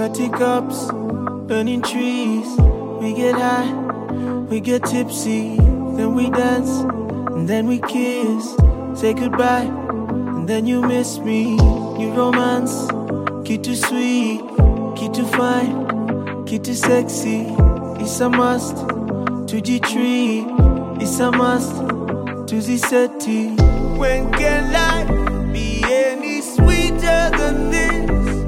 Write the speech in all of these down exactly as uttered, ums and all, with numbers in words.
Party cups, burning trees. We get high, we get tipsy. Then we dance, and then we kiss. Say goodbye, and then you miss me. New romance, key too sweet, key too fine, key too sexy. It's a must, to G three. It's a must, to Z SETI. When can life be any sweeter than this?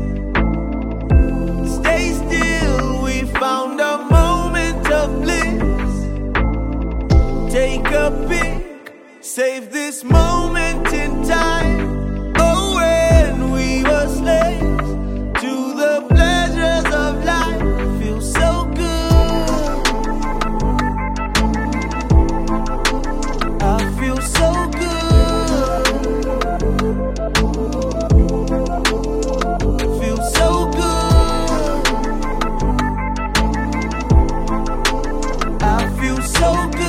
Stay still, we found a moment of bliss. Take a pic, save this moment in time. Oh, when we were slaves to the pleasures of life. Feels so good, I feel so good, feel so good, I feel so good.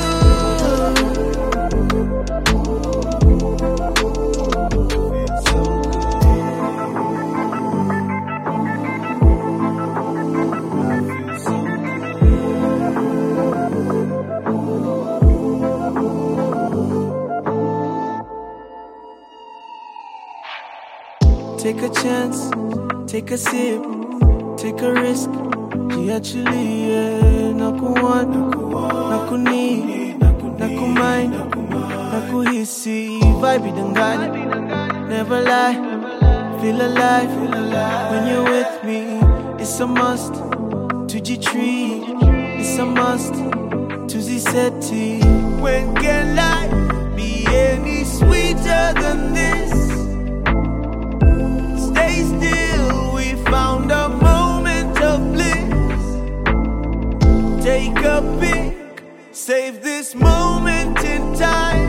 Take a chance, take a sip, take a risk. Actually, yeah. Nakuwan, nakuni, nakumind, nakuhisi. Vibe dangani, never lie. Feel alive when you're with me. It's a must to G three. It's a must to Z SETI. When can life be any sweeter than this? Stay still, we found a moment of bliss. Take a pic, save this moment in time.